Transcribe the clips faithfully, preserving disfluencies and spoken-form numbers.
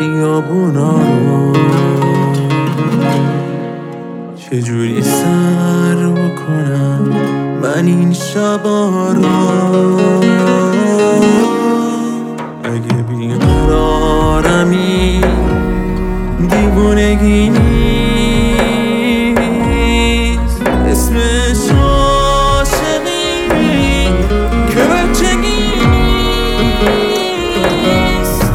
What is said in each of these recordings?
خیابونا رو چجوری سر بکنم من این شبا رو. اگه بیقرارمی دیوونگی نیست، اسمش عاشقی که بچگی نیست.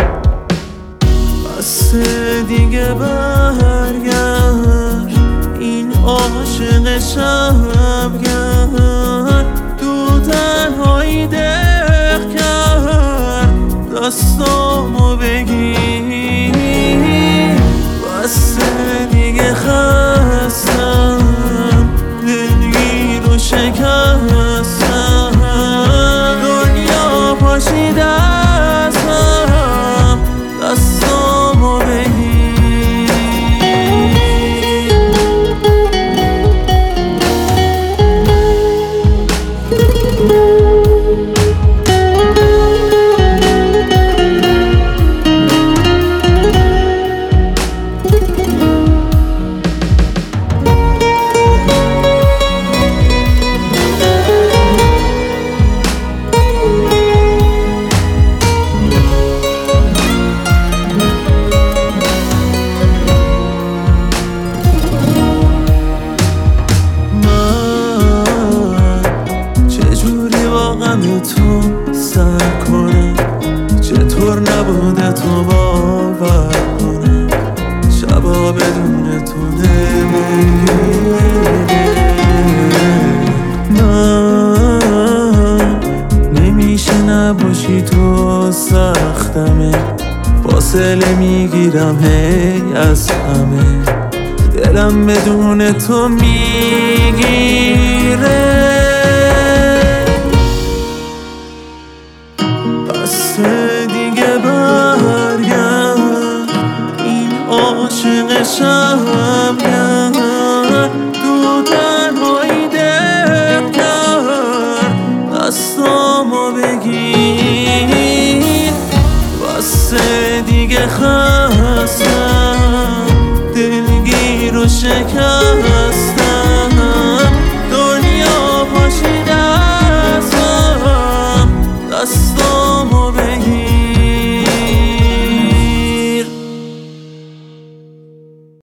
بس دیگه برگرد این عاشق شبگر، تو تنهایی دق کرد دستامو بگیر. بس دیگه خستم دلگیر و شکستم، دنیا پاشیده از هم دستامو بگیر. تو سر کنم چطور نبوده تو باور کنم، شبا بدون تو نمیگیره. من نمیشه نباشی تو سختمه، فاصله میگیرم هی از همه، دلم بدون تو میگیره. بس دیگه برگرد این عاشق شبگر، تو تنهایی دق کرد دستامو بگیر. بس دیگه خستم دلگیر و شکستم،